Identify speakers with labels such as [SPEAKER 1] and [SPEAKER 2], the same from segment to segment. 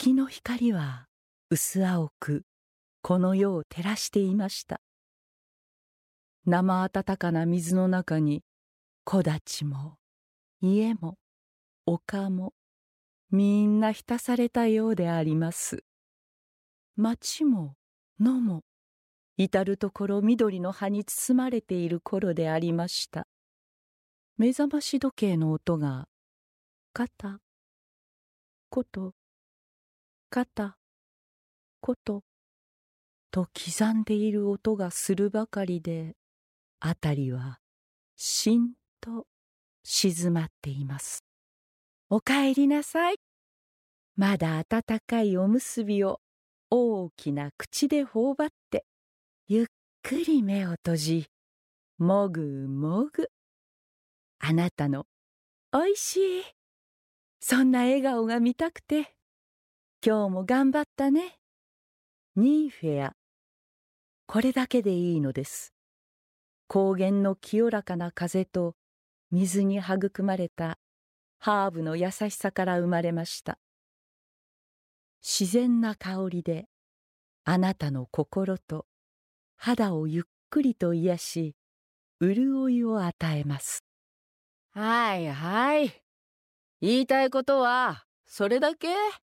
[SPEAKER 1] 月の光は薄青くこの世を照らしていました。生暖かな水の中に木立も家も丘もみんな浸されたようであります。町も野も至るところ緑の葉に包まれている頃でありました。目覚まし時計の音がカタコトカタコトと刻んでいる音がするばかりで、あたりはしんと静まっています。おかえりなさい。まだ温かいおむすびを大きな口で頬張って、ゆっくり目を閉じ、もぐもぐ。あなたのおいしい、そんな笑顔が見たくて、今日も頑張ったね。ニーフェア。これだけでいいのです。高原の清らかな風と水に育まれたハーブの優しさから生まれました。自然な香りであなたの心と肌をゆっくりと癒し、潤いを与えます。
[SPEAKER 2] はいはい。言いたいことはそれだけ？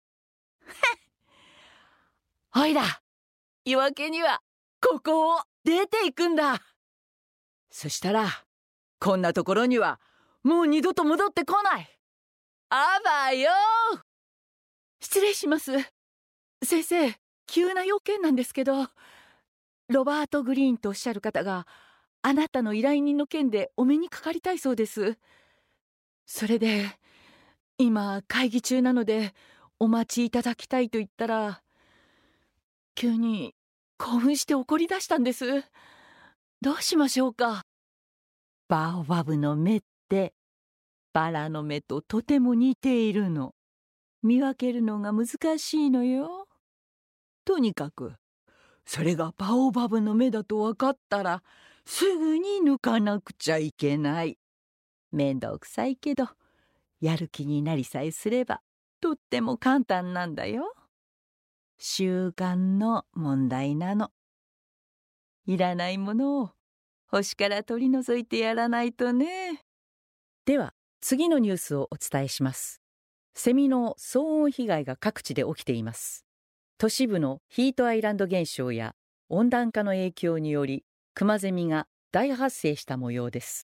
[SPEAKER 2] おいら、夜明けにはここを出ていくんだ。そしたら、こんなところにはもう二度と戻ってこない。あばよ。
[SPEAKER 1] 失礼します。先生、急な用件なんですけど、ロバート・グリーンとおっしゃる方があなたの依頼人の件でお目にかかりたいそうです。それで今会議中なのでお待ちいただきたいと言ったら、急に興奮して怒り出したんです。どうしましょうか。バオバブの目ってバラの目ととても似ているの。見分けるのが難しいのよ。とにかくそれがバオバブの目だと分かったらすぐに抜かなくちゃいけない。めんどくさいけどやる気になりさえすればとっても簡単なんだよ。習慣の問題なの。いらないものを星から取り除いてやらないとね。では次のニュースをお伝えします。セミの騒音被害が各地で起きています。都市部のヒートアイランド現象や温暖化の影響によりクマゼミが大発生した模様です。